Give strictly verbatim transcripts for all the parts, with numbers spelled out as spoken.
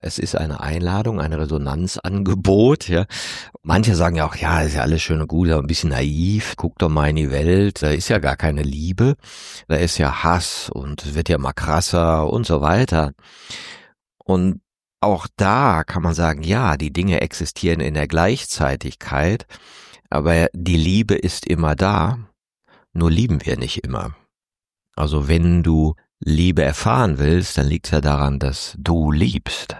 Es ist eine Einladung, ein Resonanzangebot, ja. Manche sagen ja auch, ja, ist ja alles schön und gut, aber ein bisschen naiv. Guck doch mal in die Welt, da ist ja gar keine Liebe, da ist ja Hass und es wird ja mal krasser und so weiter. Und auch da kann man sagen, ja, die Dinge existieren in der Gleichzeitigkeit, aber die Liebe ist immer da, nur lieben wir nicht immer. Also wenn du Liebe erfahren willst, dann liegt es ja daran, dass du liebst.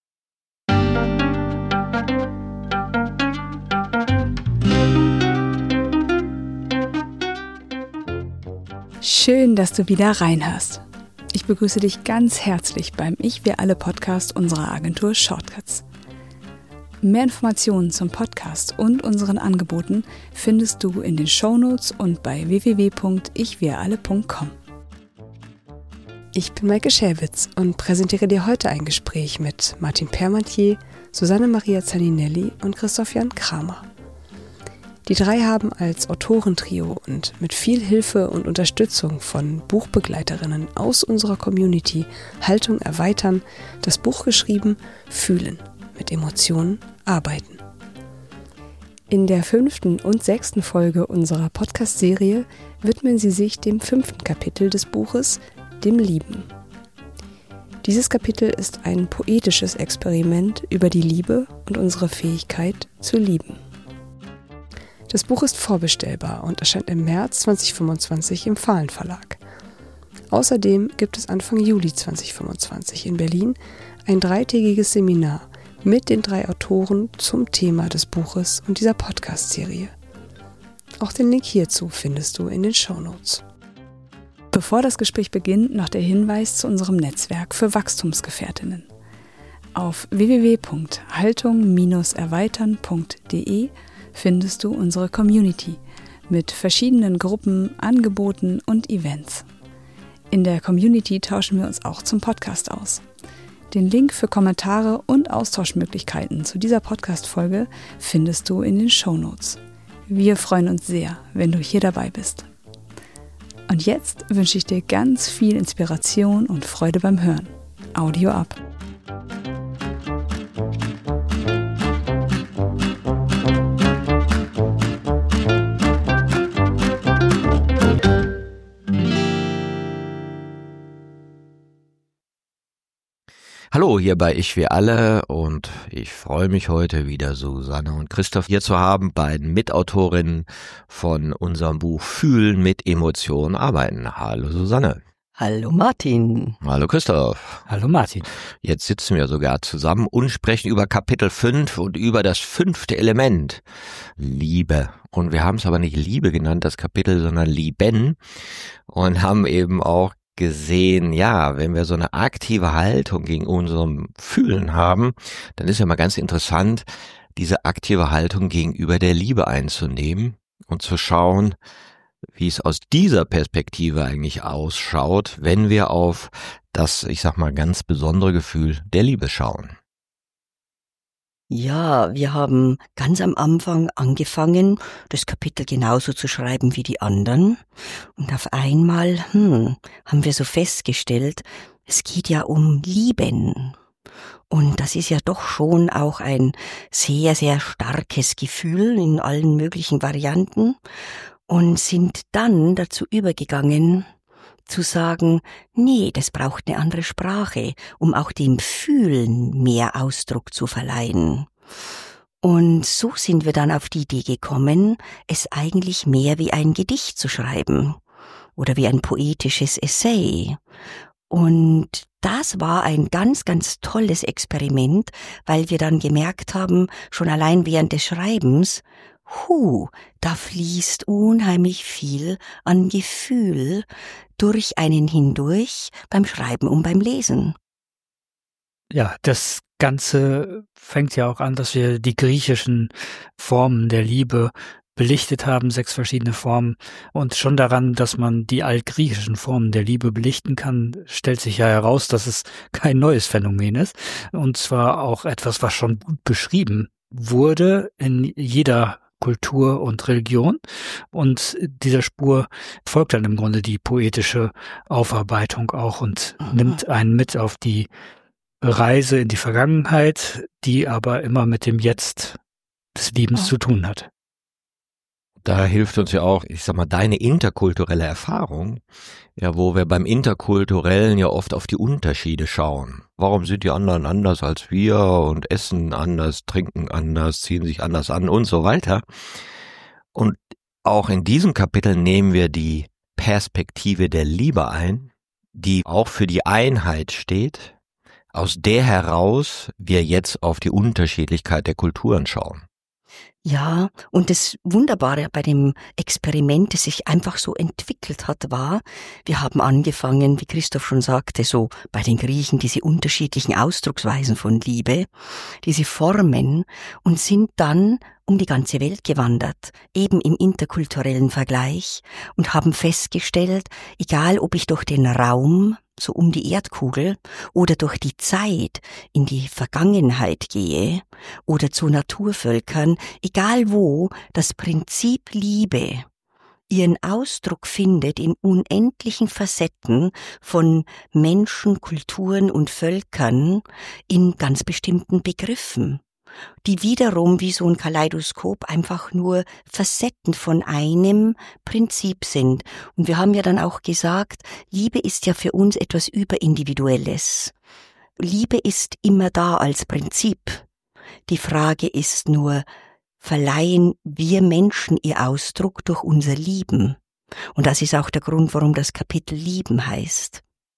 Schön, dass du wieder reinhörst. Ich begrüße dich ganz herzlich beim Ich Wir Alle Podcast unserer Agentur Shortcuts. Mehr Informationen zum Podcast und unseren Angeboten findest du in den Shownotes und bei w w w punkt ich wir alle punkt com. Ich bin Maike Schäwitz und präsentiere dir heute ein Gespräch mit Martin Permantier, Susanne Maria Zaninelli und Christoph Jan Kramer. Die drei haben als Autorentrio und mit viel Hilfe und Unterstützung von Buchbegleiterinnen aus unserer Community Haltung erweitern das Buch geschrieben Fühlen, mit Emotionen arbeiten. In der fünften und sechsten Folge unserer Podcast-Serie widmen sie sich dem fünften Kapitel des Buches, dem Lieben. Dieses Kapitel ist ein poetisches Experiment über die Liebe und unsere Fähigkeit zu lieben. Das Buch ist vorbestellbar und erscheint im März zweitausendfünfundzwanzig im Fahlen Verlag. Außerdem gibt es Anfang Juli zweitausendfünfundzwanzig in Berlin ein dreitägiges Seminar mit den drei Autoren zum Thema des Buches und dieser Podcast-Serie. Auch den Link hierzu findest du in den Shownotes. Bevor das Gespräch beginnt, noch der Hinweis zu unserem Netzwerk für Wachstumsgefährtinnen. Auf w w w punkt haltung erweitern punkt d e findest du unsere Community mit verschiedenen Gruppen, Angeboten und Events. In der Community tauschen wir uns auch zum Podcast aus. Den Link für Kommentare und Austauschmöglichkeiten zu dieser Podcast-Folge findest du in den Shownotes. Wir freuen uns sehr, wenn du hier dabei bist. Und jetzt wünsche ich dir ganz viel Inspiration und Freude beim Hören. Audio ab. Hallo, hier bei Ich Wir Alle und ich freue mich heute wieder Susanne und Christoph hier zu haben, beiden Mitautorinnen von unserem Buch Fühlen mit Emotionen arbeiten. Hallo Susanne. Hallo Martin. Hallo Christoph. Hallo Martin. Jetzt sitzen wir sogar zusammen und sprechen über Kapitel fünf und über das fünfte Element, Liebe. Und wir haben es aber nicht Liebe genannt, das Kapitel, sondern Lieben und haben eben auch gesehen, ja, wenn wir so eine aktive Haltung gegen unserem Fühlen haben, dann ist ja mal ganz interessant, diese aktive Haltung gegenüber der Liebe einzunehmen und zu schauen, wie es aus dieser Perspektive eigentlich ausschaut, wenn wir auf das, ich sag mal, ganz besondere Gefühl der Liebe schauen. Ja, wir haben ganz am Anfang angefangen, das Kapitel genauso zu schreiben wie die anderen. Und auf einmal, hm, haben wir so festgestellt, es geht ja um Lieben. Und das ist ja doch schon auch ein sehr, sehr starkes Gefühl in allen möglichen Varianten. Und sind dann dazu übergegangen, zu sagen, nee, das braucht eine andere Sprache, um auch dem Fühlen mehr Ausdruck zu verleihen. Und so sind wir dann auf die Idee gekommen, es eigentlich mehr wie ein Gedicht zu schreiben oder wie ein poetisches Essay. Und das war ein ganz, ganz tolles Experiment, weil wir dann gemerkt haben, schon allein während des Schreibens, Huh, da fließt unheimlich viel an Gefühl durch einen hindurch beim Schreiben und beim Lesen. Ja, das Ganze fängt ja auch an, dass wir die griechischen Formen der Liebe belichtet haben, sechs verschiedene Formen. Und schon daran, dass man die altgriechischen Formen der Liebe belichten kann, stellt sich ja heraus, dass es kein neues Phänomen ist. Und zwar auch etwas, was schon gut beschrieben wurde in jeder Kultur und Religion. Und dieser Spur folgt dann im Grunde die poetische Aufarbeitung auch und Mhm. nimmt einen mit auf die Reise in die Vergangenheit, die aber immer mit dem Jetzt des Liebens Oh. zu tun hat. Da hilft uns ja auch, ich sag mal, deine interkulturelle Erfahrung, ja, wo wir beim Interkulturellen ja oft auf die Unterschiede schauen. Warum sind die anderen anders als wir und essen anders, trinken anders, ziehen sich anders an und so weiter. Und auch in diesem Kapitel nehmen wir die Perspektive der Liebe ein, die auch für die Einheit steht, aus der heraus wir jetzt auf die Unterschiedlichkeit der Kulturen schauen. Ja, und das Wunderbare bei dem Experiment, das sich einfach so entwickelt hat, war, wir haben angefangen, wie Christoph schon sagte, so bei den Griechen diese unterschiedlichen Ausdrucksweisen von Liebe, diese Formen, und sind dann um die ganze Welt gewandert, eben im interkulturellen Vergleich, und haben festgestellt, egal ob ich durch den Raum, so um die Erdkugel, oder durch die Zeit in die Vergangenheit gehe, oder zu Naturvölkern, egal wo, das Prinzip Liebe ihren Ausdruck findet in unendlichen Facetten von Menschen, Kulturen und Völkern in ganz bestimmten Begriffen, die wiederum wie so ein Kaleidoskop einfach nur Facetten von einem Prinzip sind. Und wir haben ja dann auch gesagt, Liebe ist ja für uns etwas Überindividuelles. Liebe ist immer da als Prinzip. Die Frage ist nur, verleihen wir Menschen ihr Ausdruck durch unser Lieben? Und das ist auch der Grund, warum das Kapitel Lieben heißt.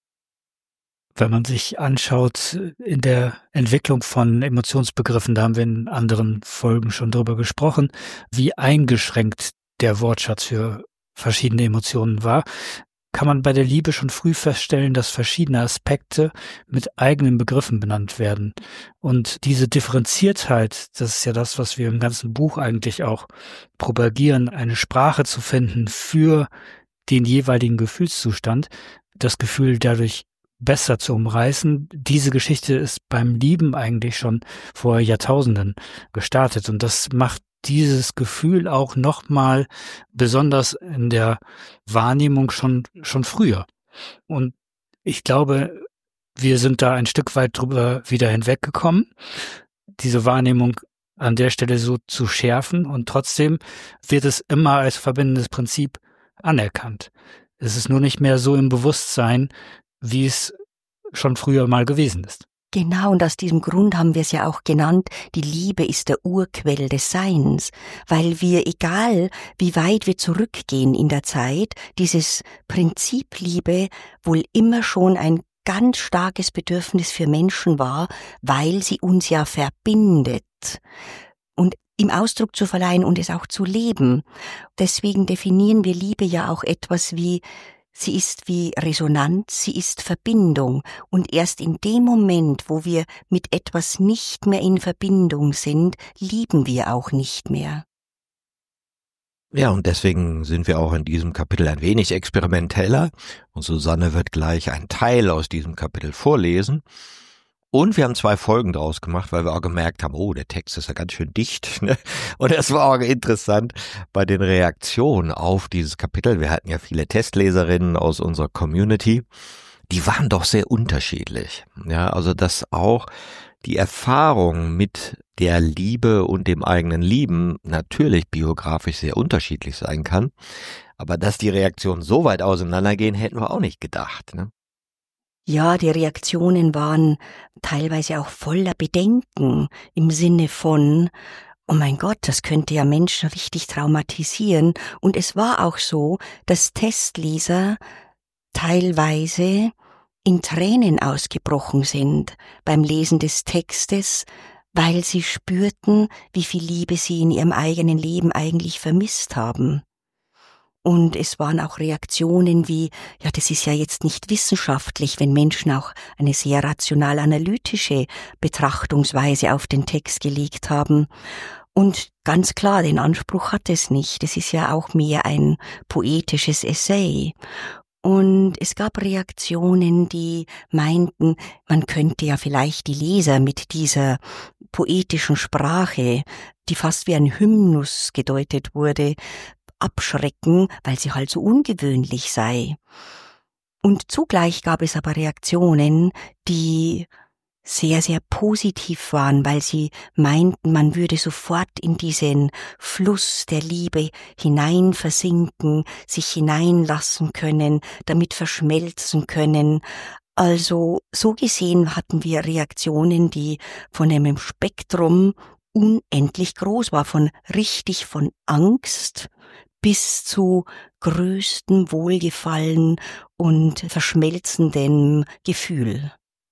Wenn man sich anschaut in der Entwicklung von Emotionsbegriffen, da haben wir in anderen Folgen schon drüber gesprochen, wie eingeschränkt der Wortschatz für verschiedene Emotionen war, kann man bei der Liebe schon früh feststellen, dass verschiedene Aspekte mit eigenen Begriffen benannt werden. Und diese Differenziertheit, das ist ja das, was wir im ganzen Buch eigentlich auch propagieren, eine Sprache zu finden für den jeweiligen Gefühlszustand, das Gefühl dadurch besser zu umreißen. Diese Geschichte ist beim Lieben eigentlich schon vor Jahrtausenden gestartet, und das macht dieses Gefühl auch nochmal besonders in der Wahrnehmung schon schon früher. Und ich glaube, wir sind da ein Stück weit drüber wieder hinweggekommen, diese Wahrnehmung an der Stelle so zu schärfen, und trotzdem wird es immer als verbindendes Prinzip anerkannt. Es ist nur nicht mehr so im Bewusstsein, wie es schon früher mal gewesen ist. Genau, und aus diesem Grund haben wir es ja auch genannt, die Liebe ist der Urquell des Seins, weil wir, egal wie weit wir zurückgehen in der Zeit, dieses Prinzip Liebe wohl immer schon ein ganz starkes Bedürfnis für Menschen war, weil sie uns ja verbindet. Und ihm Ausdruck zu verleihen und es auch zu leben. Deswegen definieren wir Liebe ja auch etwas wie, sie ist wie Resonanz, sie ist Verbindung. Und erst in dem Moment, wo wir mit etwas nicht mehr in Verbindung sind, lieben wir auch nicht mehr. Ja, und deswegen sind wir auch in diesem Kapitel ein wenig experimenteller. Und Susanne wird gleich einen Teil aus diesem Kapitel vorlesen. Und wir haben zwei Folgen draus gemacht, weil wir auch gemerkt haben, oh, der Text ist ja ganz schön dicht. Ne? Und das war auch interessant bei den Reaktionen auf dieses Kapitel. Wir hatten ja viele Testleserinnen aus unserer Community. Die waren doch sehr unterschiedlich. Ja, also dass auch die Erfahrung mit der Liebe und dem eigenen Lieben natürlich biografisch sehr unterschiedlich sein kann. Aber dass die Reaktionen so weit auseinandergehen, hätten wir auch nicht gedacht, ne? Ja, die Reaktionen waren teilweise auch voller Bedenken im Sinne von, oh mein Gott, das könnte ja Menschen richtig traumatisieren. Und es war auch so, dass Testleser teilweise in Tränen ausgebrochen sind beim Lesen des Textes, weil sie spürten, wie viel Liebe sie in ihrem eigenen Leben eigentlich vermisst haben. Und es waren auch Reaktionen wie, ja, das ist ja jetzt nicht wissenschaftlich, wenn Menschen auch eine sehr rational-analytische Betrachtungsweise auf den Text gelegt haben. Und ganz klar, den Anspruch hat es nicht. Es ist ja auch mehr ein poetisches Essay. Und es gab Reaktionen, die meinten, man könnte ja vielleicht die Leser mit dieser poetischen Sprache, die fast wie ein Hymnus gedeutet wurde, abschrecken, weil sie halt so ungewöhnlich sei. Und zugleich gab es aber Reaktionen, die sehr, sehr positiv waren, weil sie meinten, man würde sofort in diesen Fluss der Liebe hinein versinken, sich hineinlassen können, damit verschmelzen können. Also so gesehen hatten wir Reaktionen, die von einem Spektrum unendlich groß war, von richtig von Angst bis zu größtem Wohlgefallen und verschmelzendem Gefühl.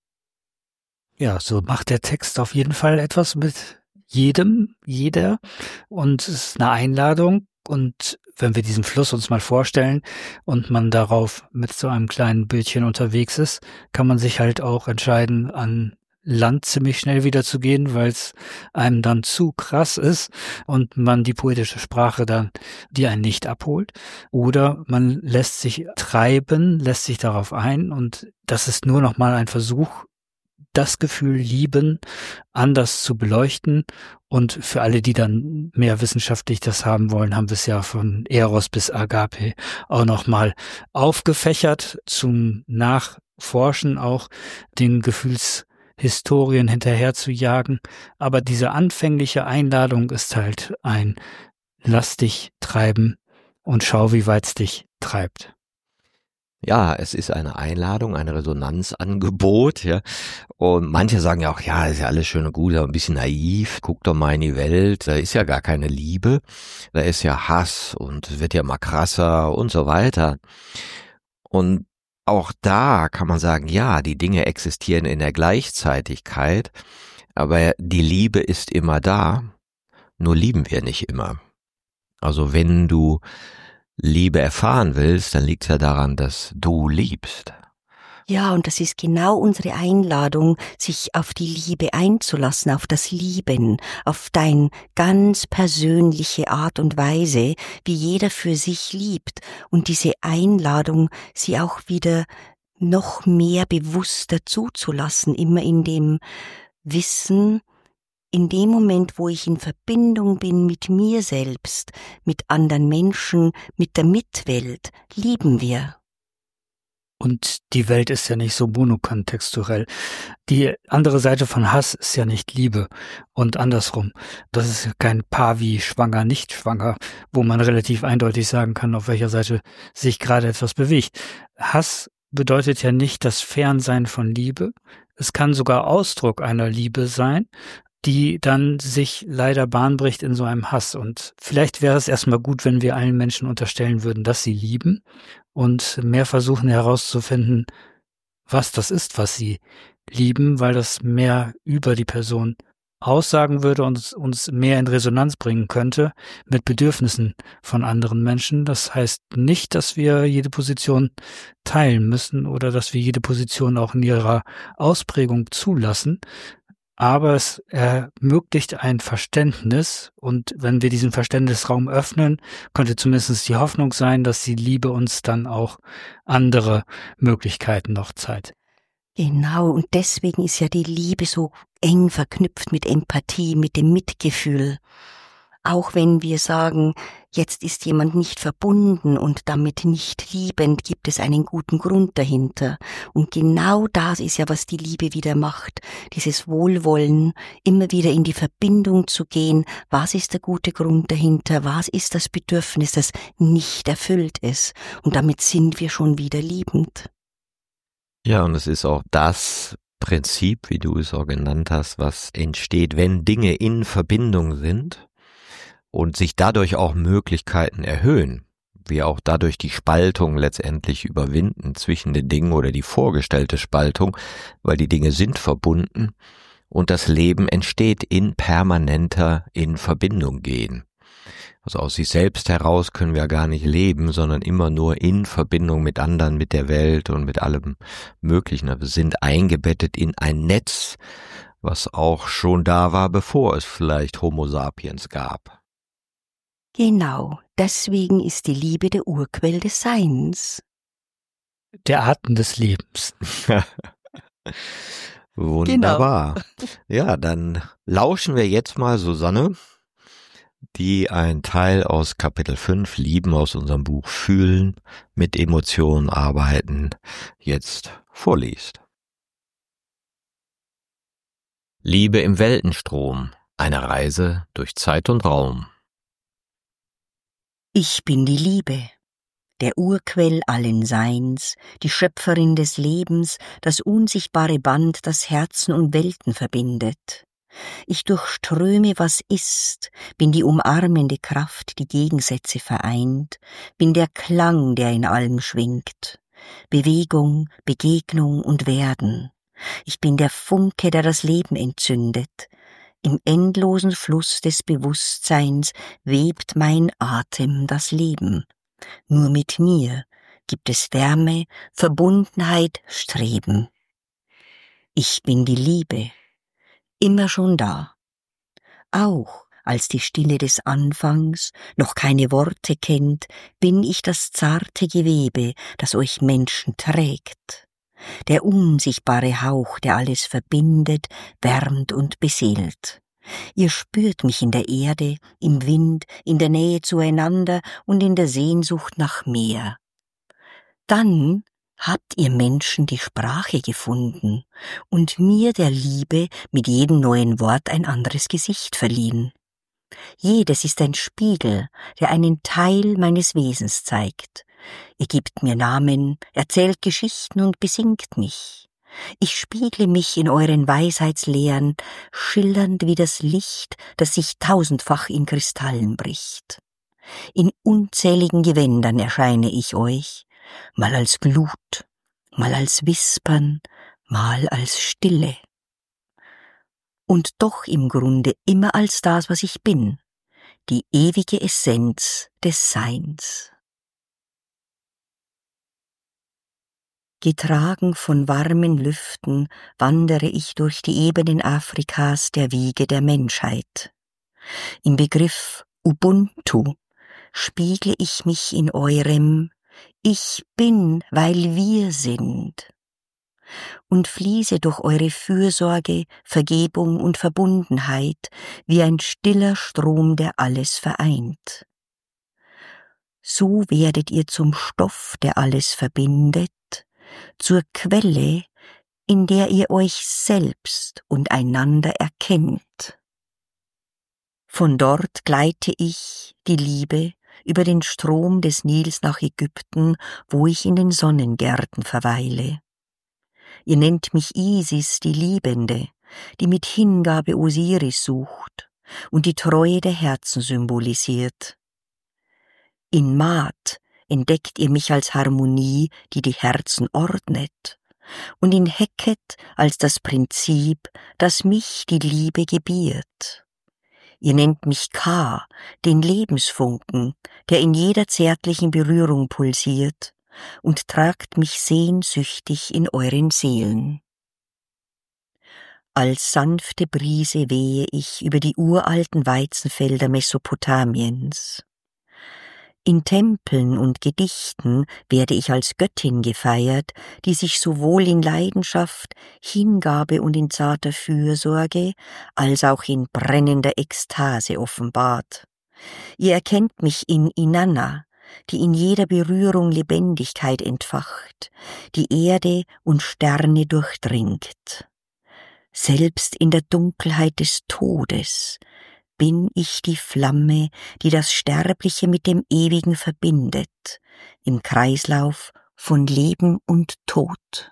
Ja, so macht der Text auf jeden Fall etwas mit jedem, jeder, und es ist eine Einladung. Und wenn wir diesen Fluss uns mal vorstellen und man darauf mit so einem kleinen Bötchen unterwegs ist, kann man sich halt auch entscheiden, an Land ziemlich schnell wieder zu gehen, weil es einem dann zu krass ist und man die poetische Sprache dann, die einen nicht abholt. Oder man lässt sich treiben, lässt sich darauf ein, und das ist nur noch mal ein Versuch, das Gefühl Lieben anders zu beleuchten. Und für alle, die dann mehr wissenschaftlich das haben wollen, haben wir es ja von Eros bis Agape auch nochmal aufgefächert zum Nachforschen, auch den Gefühlshistorien hinterher zu jagen. Aber diese anfängliche Einladung ist halt ein Lass dich treiben und schau, wie weit es dich treibt. Ja, es ist eine Einladung, ein Resonanzangebot, ja. Und manche sagen ja auch, ja, ist ja alles schön und gut, aber ein bisschen naiv. Guck doch mal in die Welt, da ist ja gar keine Liebe, da ist ja Hass und es wird ja mal krasser und so weiter. Und auch da kann man sagen, ja, die Dinge existieren in der Gleichzeitigkeit, aber die Liebe ist immer da, nur lieben wir nicht immer. Also wenn du Liebe erfahren willst, dann liegt es ja daran, dass du liebst. Ja, und das ist genau unsere Einladung, sich auf die Liebe einzulassen, auf das Lieben, auf deine ganz persönliche Art und Weise, wie jeder für sich liebt. Und diese Einladung, sie auch wieder noch mehr bewusster zuzulassen, immer in dem Wissen, in dem Moment, wo ich in Verbindung bin mit mir selbst, mit anderen Menschen, mit der Mitwelt, lieben wir. Und die Welt ist ja nicht so monokontextuell. Die andere Seite von Hass ist ja nicht Liebe und andersrum. Das ist ja kein Paar wie schwanger, nicht schwanger, wo man relativ eindeutig sagen kann, auf welcher Seite sich gerade etwas bewegt. Hass bedeutet ja nicht das Fernsein von Liebe. Es kann sogar Ausdruck einer Liebe sein, die dann sich leider Bahn bricht in so einem Hass. Und vielleicht wäre es erstmal gut, wenn wir allen Menschen unterstellen würden, dass sie lieben und mehr versuchen herauszufinden, was das ist, was sie lieben, weil das mehr über die Person aussagen würde und uns mehr in Resonanz bringen könnte mit Bedürfnissen von anderen Menschen. Das heißt nicht, dass wir jede Position teilen müssen oder dass wir jede Position auch in ihrer Ausprägung zulassen. Aber es ermöglicht ein Verständnis, und wenn wir diesen Verständnisraum öffnen, könnte zumindest die Hoffnung sein, dass die Liebe uns dann auch andere Möglichkeiten noch zeigt. Genau, und deswegen ist ja die Liebe so eng verknüpft mit Empathie, mit dem Mitgefühl. Auch wenn wir sagen, jetzt ist jemand nicht verbunden und damit nicht liebend, gibt es einen guten Grund dahinter. Und genau das ist ja, was die Liebe wieder macht. Dieses Wohlwollen, immer wieder in die Verbindung zu gehen. Was ist der gute Grund dahinter? Was ist das Bedürfnis, das nicht erfüllt ist? Und damit sind wir schon wieder liebend. Ja, und es ist auch das Prinzip, wie du es auch genannt hast, was entsteht, wenn Dinge in Verbindung sind und sich dadurch auch Möglichkeiten erhöhen, wir auch dadurch die Spaltung letztendlich überwinden zwischen den Dingen oder die vorgestellte Spaltung, weil die Dinge sind verbunden und das Leben entsteht in permanenter in Verbindung gehen. Also aus sich selbst heraus können wir gar nicht leben, sondern immer nur in Verbindung mit anderen, mit der Welt und mit allem Möglichen. Wir sind eingebettet in ein Netz, was auch schon da war, bevor es vielleicht Homo sapiens gab. Genau, deswegen ist die Liebe der Urquell des Seins. Der Atem des Lebens. Wunderbar. Genau. Ja, dann lauschen wir jetzt mal Susanne, die ein Teil aus Kapitel fünf, Lieben, aus unserem Buch Fühlen, mit Emotionen arbeiten, jetzt vorliest. Liebe im Weltenstrom, eine Reise durch Zeit und Raum. Ich bin die Liebe, der Urquell allen Seins, die Schöpferin des Lebens, das unsichtbare Band, das Herzen und Welten verbindet. Ich durchströme, was ist, bin die umarmende Kraft, die Gegensätze vereint, bin der Klang, der in allem schwingt, Bewegung, Begegnung und Werden. Ich bin der Funke, der das Leben entzündet. Im endlosen Fluss des Bewusstseins webt mein Atem das Leben. Nur mit mir gibt es Wärme, Verbundenheit, Streben. Ich bin die Liebe, immer schon da. Auch als die Stille des Anfangs noch keine Worte kennt, bin ich das zarte Gewebe, das euch Menschen trägt. Der unsichtbare Hauch, der alles verbindet, wärmt und beseelt. Ihr spürt mich in der Erde, im Wind, in der Nähe zueinander und in der Sehnsucht nach mehr. Dann habt ihr Menschen die Sprache gefunden und mir der Liebe mit jedem neuen Wort ein anderes Gesicht verliehen. Jedes ist ein Spiegel, der einen Teil meines Wesens zeigt. Ihr gebt mir Namen, erzählt Geschichten und besingt mich. Ich spiegle mich in euren Weisheitslehren, schillernd wie das Licht, das sich tausendfach in Kristallen bricht. In unzähligen Gewändern erscheine ich euch, mal als Glut, mal als Wispern, mal als Stille. Und doch im Grunde immer als das, was ich bin, die ewige Essenz des Seins. Getragen von warmen Lüften wandere ich durch die Ebenen Afrikas der Wiege der Menschheit. Im Begriff Ubuntu spiegle ich mich in eurem Ich bin, weil wir sind und fließe durch eure Fürsorge, Vergebung und Verbundenheit wie ein stiller Strom, der alles vereint. So werdet ihr zum Stoff, der alles verbindet, zur Quelle, in der ihr euch selbst und einander erkennt. Von dort gleite ich, die Liebe, über den Strom des Nils nach Ägypten, wo ich in den Sonnengärten verweile. Ihr nennt mich Isis, die Liebende, die mit Hingabe Osiris sucht und die Treue der Herzen symbolisiert. In Maat entdeckt ihr mich als Harmonie, die die Herzen ordnet, und in Heket als das Prinzip, das mich die Liebe gebiert. Ihr nennt mich Ka, den Lebensfunken, der in jeder zärtlichen Berührung pulsiert, und tragt mich sehnsüchtig in euren Seelen. Als sanfte Brise wehe ich über die uralten Weizenfelder Mesopotamiens. In Tempeln und Gedichten werde ich als Göttin gefeiert, die sich sowohl in Leidenschaft, Hingabe und in zarter Fürsorge als auch in brennender Ekstase offenbart. Ihr erkennt mich in Inanna, die in jeder Berührung Lebendigkeit entfacht, die Erde und Sterne durchdringt. Selbst in der Dunkelheit des Todes bin ich die Flamme, die das Sterbliche mit dem Ewigen verbindet, im Kreislauf von Leben und Tod.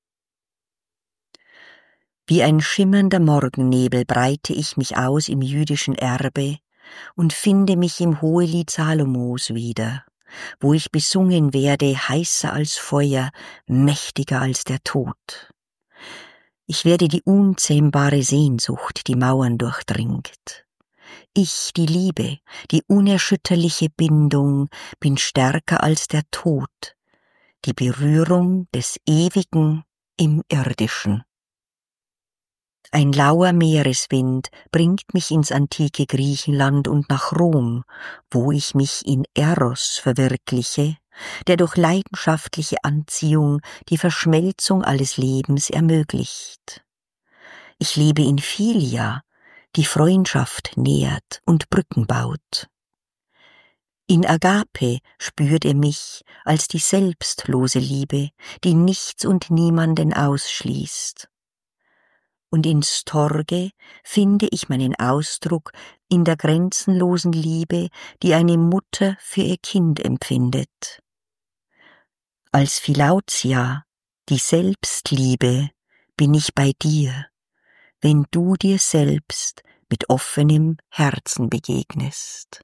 Wie ein schimmernder Morgennebel breite ich mich aus im jüdischen Erbe und finde mich im Hohelied Salomos wieder, wo ich besungen werde, heißer als Feuer, mächtiger als der Tod. Ich werde die unzähmbare Sehnsucht, die Mauern durchdringt. Ich, die Liebe, die unerschütterliche Bindung, bin stärker als der Tod, die Berührung des Ewigen im Irdischen. Ein lauer Meereswind bringt mich ins antike Griechenland und nach Rom, wo ich mich in Eros verwirkliche, der durch leidenschaftliche Anziehung die Verschmelzung alles Lebens ermöglicht. Ich lebe in Philia, die Freundschaft nährt und Brücken baut. In Agape spürt ihr mich als die selbstlose Liebe, die nichts und niemanden ausschließt. und in Storge finde ich meinen Ausdruck in der grenzenlosen Liebe, die eine Mutter für ihr Kind empfindet. Als Philautia, die Selbstliebe, bin ich bei dir, wenn du dir selbst mit offenem Herzen begegnest.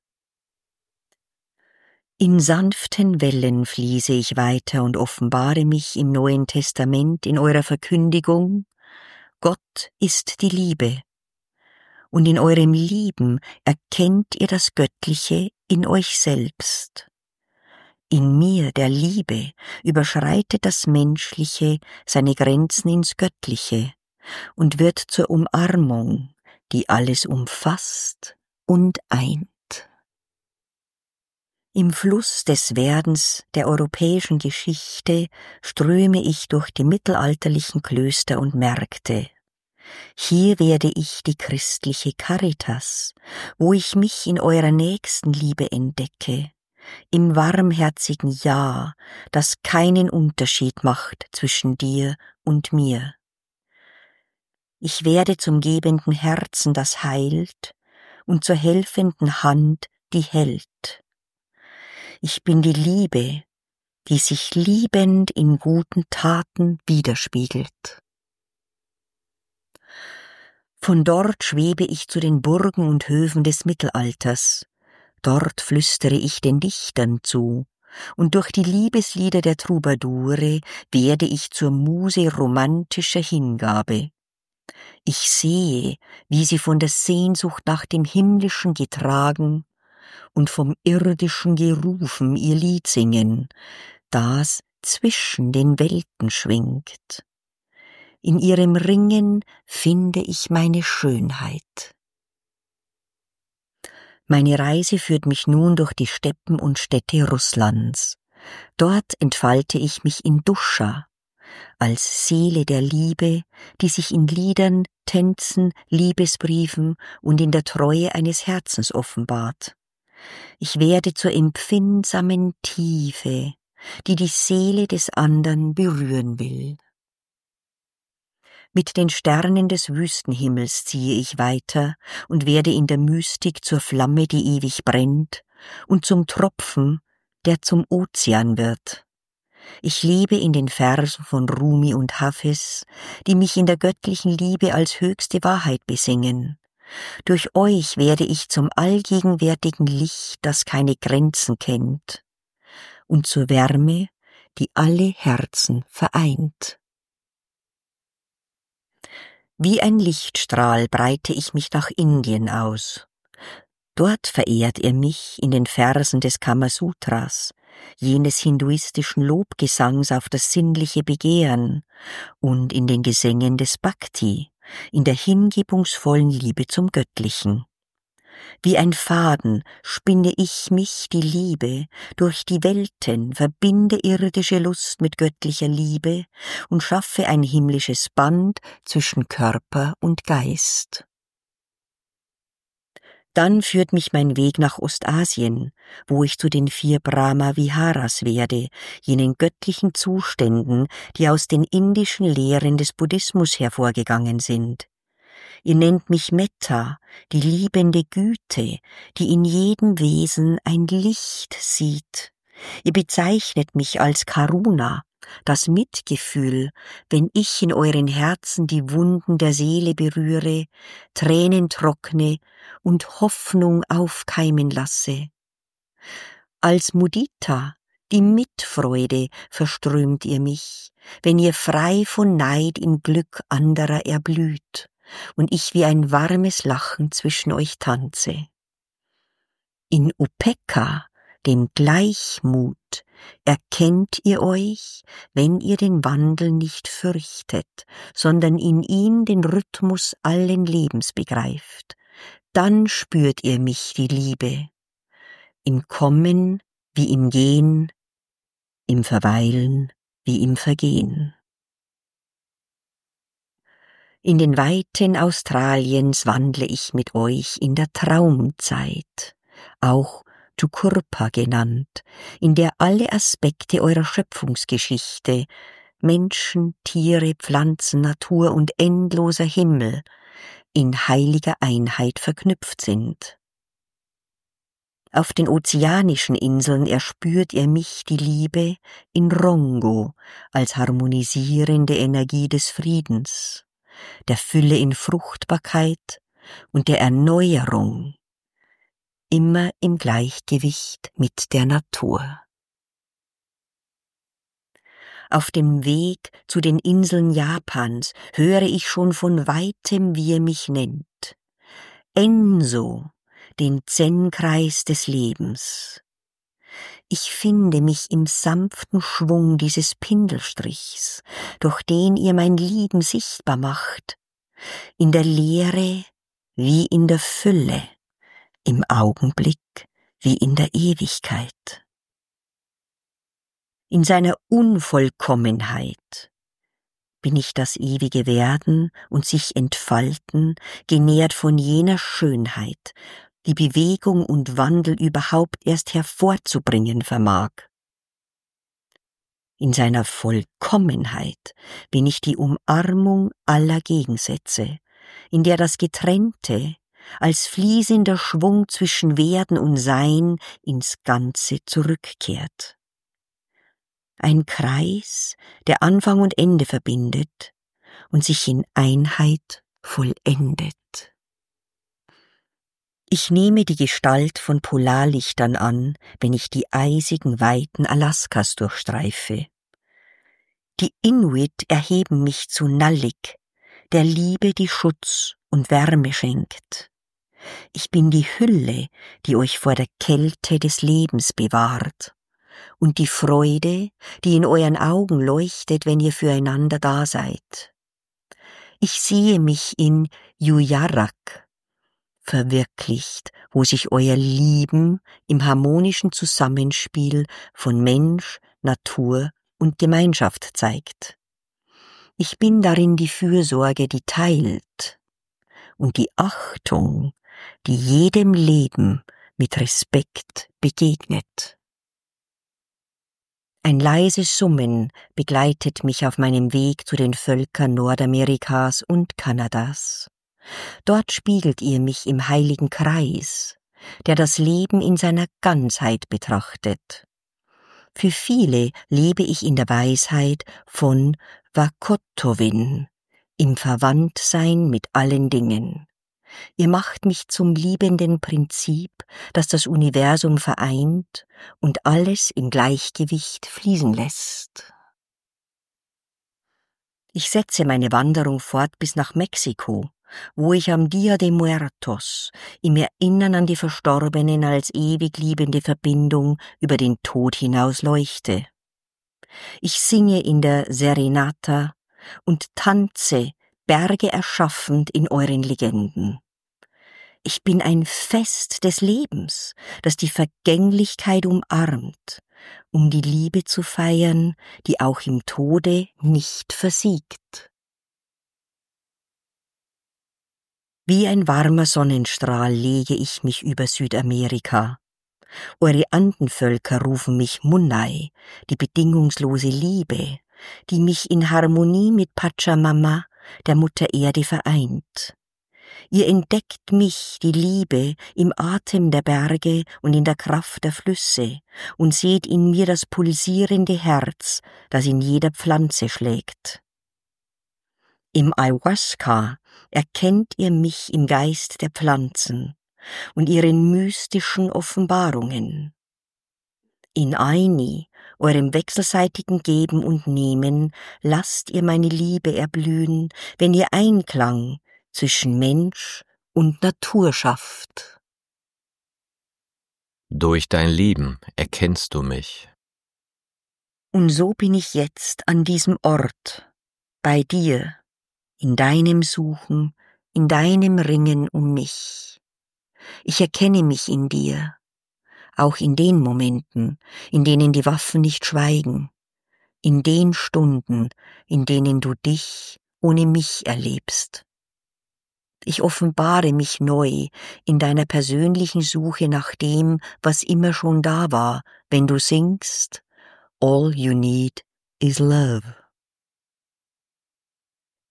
In sanften Wellen fließe ich weiter und offenbare mich im Neuen Testament in eurer Verkündigung: Gott ist die Liebe. Und in eurem Lieben erkennt ihr das Göttliche in euch selbst. In mir, der Liebe, überschreitet das Menschliche seine Grenzen ins Göttliche und wird zur Umarmung, die alles umfasst und eint. Im Fluss des Werdens der europäischen Geschichte ströme ich durch die mittelalterlichen Klöster und Märkte. Hier werde ich die christliche Caritas, wo ich mich in eurer Nächstenliebe entdecke, im warmherzigen Ja, das keinen Unterschied macht zwischen dir und mir. Ich werde zum gebenden Herzen, das heilt, und zur helfenden Hand, die hält. Ich bin die Liebe, die sich liebend in guten Taten widerspiegelt. Von dort schwebe ich zu den Burgen und Höfen des Mittelalters. Dort flüstere ich den Dichtern zu, und durch die Liebeslieder der Troubadoure werde ich zur Muse romantischer Hingabe. Ich sehe, wie sie von der Sehnsucht nach dem Himmlischen getragen und vom Irdischen gerufen ihr Lied singen, das zwischen den Welten schwingt. In ihrem Ringen finde ich meine Schönheit. Meine Reise führt mich nun durch die Steppen und Städte Russlands. Dort entfalte ich mich in Duscha, als Seele der Liebe, die sich in Liedern, Tänzen, Liebesbriefen und in der Treue eines Herzens offenbart. Ich werde zur empfindsamen Tiefe, die die Seele des andern berühren will. Mit den Sternen des Wüstenhimmels ziehe ich weiter und werde in der Mystik zur Flamme, die ewig brennt, und zum Tropfen, der zum Ozean wird. Ich lebe in den Versen von Rumi und Hafez, die mich in der göttlichen Liebe als höchste Wahrheit besingen. Durch euch werde ich zum allgegenwärtigen Licht, das keine Grenzen kennt, und zur Wärme, die alle Herzen vereint. Wie ein Lichtstrahl breite ich mich nach Indien aus. Dort verehrt ihr mich in den Versen des Kamasutras, jenes hinduistischen Lobgesangs auf das sinnliche Begehren, und in den Gesängen des Bhakti, in der hingebungsvollen Liebe zum Göttlichen. Wie ein Faden spinne ich mich, die Liebe, durch die Welten, verbinde irdische Lust mit göttlicher Liebe und schaffe ein himmlisches Band zwischen Körper und Geist. Dann führt mich mein Weg nach Ostasien, wo ich zu den vier Brahma-Viharas werde, jenen göttlichen Zuständen, die aus den indischen Lehren des Buddhismus hervorgegangen sind. Ihr nennt mich Metta, die liebende Güte, die in jedem Wesen ein Licht sieht. Ihr bezeichnet mich als Karuna, das Mitgefühl, wenn ich in euren Herzen die Wunden der Seele berühre, Tränen trockne und Hoffnung aufkeimen lasse. Als Mudita, die Mitfreude, verströmt ihr mich, wenn ihr frei von Neid im Glück anderer erblüht und ich wie ein warmes Lachen zwischen euch tanze. In Upekkha, dem Gleichmut, erkennt ihr euch, wenn ihr den Wandel nicht fürchtet, sondern in ihn den Rhythmus allen Lebens begreift. Dann spürt ihr mich, die Liebe, im Kommen wie im Gehen, im Verweilen wie im Vergehen. In den Weiten Australiens wandle ich mit euch in der Traumzeit, auch Tukurpa genannt, in der alle Aspekte eurer Schöpfungsgeschichte, Menschen, Tiere, Pflanzen, Natur und endloser Himmel in heiliger Einheit verknüpft sind. Auf den ozeanischen Inseln erspürt ihr mich die Liebe in Rongo als harmonisierende Energie des Friedens, der Fülle in Fruchtbarkeit und der Erneuerung, immer im Gleichgewicht mit der Natur. Auf dem Weg zu den Inseln Japans höre ich schon von weitem, wie er mich nennt. Enso, den Zen-Kreis des Lebens. Ich finde mich im sanften Schwung dieses Pindelstrichs, durch den ihr mein Lieben sichtbar macht, in der Leere wie in der Fülle, im Augenblick wie in der Ewigkeit. In seiner Unvollkommenheit bin ich das ewige Werden und sich entfalten, genährt von jener Schönheit, die Bewegung und Wandel überhaupt erst hervorzubringen vermag. In seiner Vollkommenheit bin ich die Umarmung aller Gegensätze, in der das Getrennte als fließender Schwung zwischen Werden und Sein ins Ganze zurückkehrt. Ein Kreis, der Anfang und Ende verbindet und sich in Einheit vollendet. Ich nehme die Gestalt von Polarlichtern an, wenn ich die eisigen Weiten Alaskas durchstreife. Die Inuit erheben mich zu Nallik, der Liebe, die Schutz und Wärme schenkt. Ich bin die Hülle, die euch vor der Kälte des Lebens bewahrt, und die Freude, die in euren Augen leuchtet, wenn ihr füreinander da seid. Ich sehe mich in Yuyarak verwirklicht, wo sich euer Lieben im harmonischen Zusammenspiel von Mensch, Natur und Gemeinschaft zeigt. Ich bin darin die Fürsorge, die teilt, und die Achtung, die jedem Leben mit Respekt begegnet. Ein leises Summen begleitet mich auf meinem Weg zu den Völkern Nordamerikas und Kanadas. Dort spiegelt ihr mich im heiligen Kreis, der das Leben in seiner Ganzheit betrachtet. Für viele lebe ich in der Weisheit von Wakotowin, im Verwandtsein mit allen Dingen. Ihr macht mich zum liebenden Prinzip, das das Universum vereint und alles im Gleichgewicht fließen lässt. Ich setze meine Wanderung fort bis nach Mexiko, wo ich am Dia de Muertos im Erinnern an die Verstorbenen als ewig liebende Verbindung über den Tod hinaus leuchte. Ich singe in der Serenata und tanze, Berge erschaffend in euren Legenden. Ich bin ein Fest des Lebens, das die Vergänglichkeit umarmt, um die Liebe zu feiern, die auch im Tode nicht versiegt. Wie ein warmer Sonnenstrahl lege ich mich über Südamerika. Eure Andenvölker rufen mich Munai, die bedingungslose Liebe, die mich in Harmonie mit Pachamama, der Mutter Erde, vereint. Ihr entdeckt mich, die Liebe, im Atem der Berge und in der Kraft der Flüsse und seht in mir das pulsierende Herz, das in jeder Pflanze schlägt. Im Ayahuasca erkennt ihr mich im Geist der Pflanzen und ihren mystischen Offenbarungen. In Aini, eurem wechselseitigen Geben und Nehmen, lasst ihr meine Liebe erblühen, wenn ihr Einklang zwischen Mensch und Natur schafft. Durch dein Leben erkennst du mich. Und so bin ich jetzt an diesem Ort, bei dir, in deinem Suchen, in deinem Ringen um mich. Ich erkenne mich in dir, auch in den Momenten, in denen die Waffen nicht schweigen, in den Stunden, in denen du dich ohne mich erlebst. Ich offenbare mich neu in deiner persönlichen Suche nach dem, was immer schon da war, wenn du singst, All you need is love.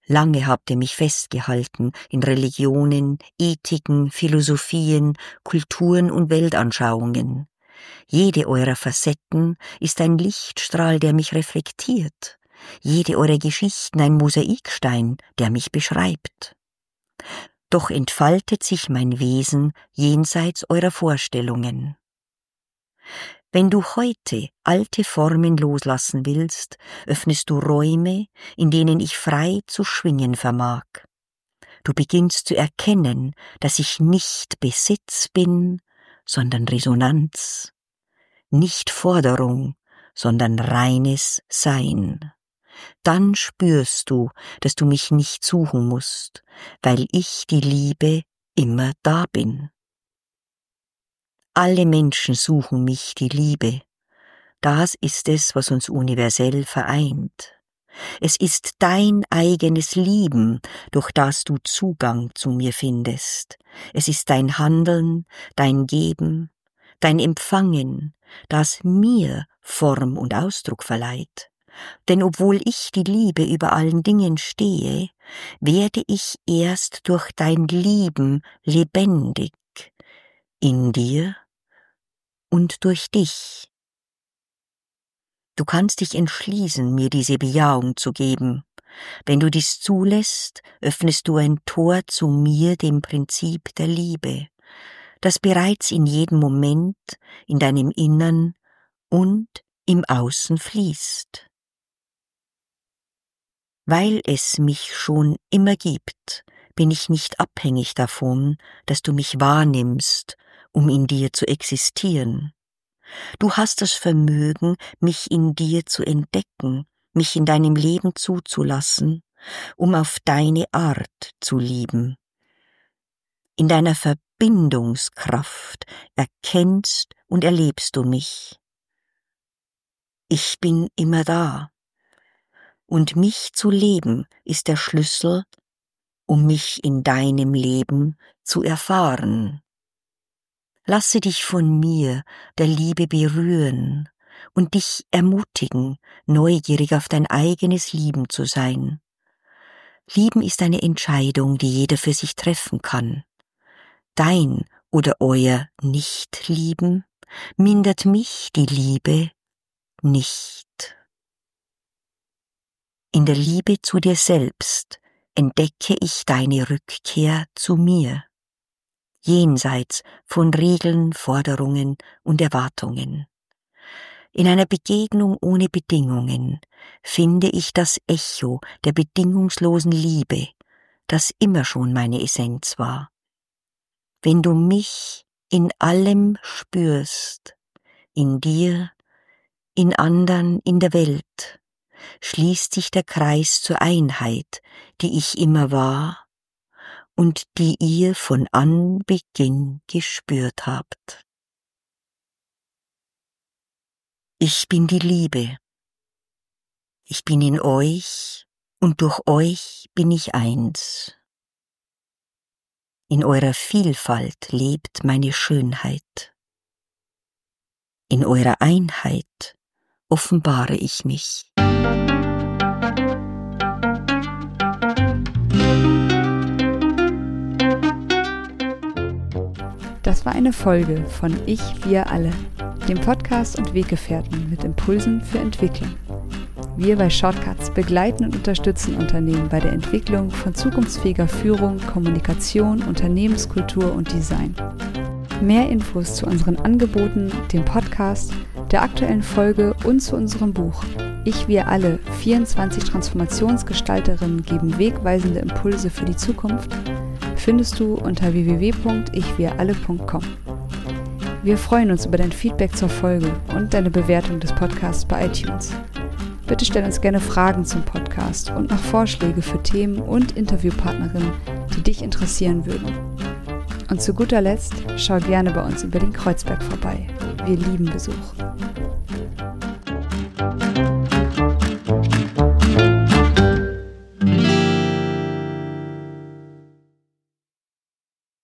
Lange habt ihr mich festgehalten in Religionen, Ethiken, Philosophien, Kulturen und Weltanschauungen. Jede eurer Facetten ist ein Lichtstrahl, der mich reflektiert. Jede eurer Geschichten ein Mosaikstein, der mich beschreibt. Doch entfaltet sich mein Wesen jenseits eurer Vorstellungen. Wenn du heute alte Formen loslassen willst, öffnest du Räume, in denen ich frei zu schwingen vermag. Du beginnst zu erkennen, dass ich nicht Besitz bin, sondern Resonanz, nicht Forderung, sondern reines Sein. Dann spürst du, dass du mich nicht suchen musst, weil ich, die Liebe, immer da bin. Alle Menschen suchen mich, die Liebe. Das ist es, was uns universell vereint. Es ist dein eigenes Lieben, durch das du Zugang zu mir findest. Es ist dein Handeln, dein Geben, dein Empfangen, das mir Form und Ausdruck verleiht. Denn obwohl ich die Liebe über allen Dingen stehe, werde ich erst durch dein Lieben lebendig, in dir und durch dich. Du kannst dich entschließen, mir diese Bejahung zu geben. Wenn du dies zulässt, öffnest du ein Tor zu mir, dem Prinzip der Liebe, das bereits in jedem Moment in deinem Innern und im Außen fließt. Weil es mich schon immer gibt, bin ich nicht abhängig davon, dass du mich wahrnimmst, um in dir zu existieren. Du hast das Vermögen, mich in dir zu entdecken, mich in deinem Leben zuzulassen, um auf deine Art zu lieben. In deiner Verbindungskraft erkennst und erlebst du mich. Ich bin immer da. Und mich zu leben ist der Schlüssel, um mich in deinem Leben zu erfahren. Lasse dich von mir, der Liebe, berühren und dich ermutigen, neugierig auf dein eigenes Lieben zu sein. Lieben ist eine Entscheidung, die jeder für sich treffen kann. Dein oder euer Nicht-Lieben mindert mich, die Liebe, nicht. In der Liebe zu dir selbst entdecke ich deine Rückkehr zu mir, jenseits von Regeln, Forderungen und Erwartungen. In einer Begegnung ohne Bedingungen finde ich das Echo der bedingungslosen Liebe, das immer schon meine Essenz war. Wenn du mich in allem spürst, in dir, in anderen, in der Welt, schließt sich der Kreis zur Einheit, die ich immer war und die ihr von Anbeginn gespürt habt. Ich bin die Liebe. Ich bin in euch und durch euch bin ich eins. In eurer Vielfalt lebt meine Schönheit. In eurer Einheit offenbare ich mich. Das war eine Folge von Ich, wir alle, dem Podcast und Weggefährten mit Impulsen für Entwicklung. Wir bei Shortcuts begleiten und unterstützen Unternehmen bei der Entwicklung von zukunftsfähiger Führung, Kommunikation, Unternehmenskultur und Design. Mehr Infos zu unseren Angeboten, dem Podcast, der aktuellen Folge und zu unserem Buch Ich, wir alle, vierundzwanzig Transformationsgestalterinnen geben wegweisende Impulse für die Zukunft findest du unter w w w punkt ich wir alle punkt com. Wir freuen uns über dein Feedback zur Folge und deine Bewertung des Podcasts bei iTunes. Bitte stell uns gerne Fragen zum Podcast und noch Vorschläge für Themen und Interviewpartnerinnen, die dich interessieren würden. Und zu guter Letzt schau gerne bei uns in Berlin-Kreuzberg vorbei. Wir lieben Besuch.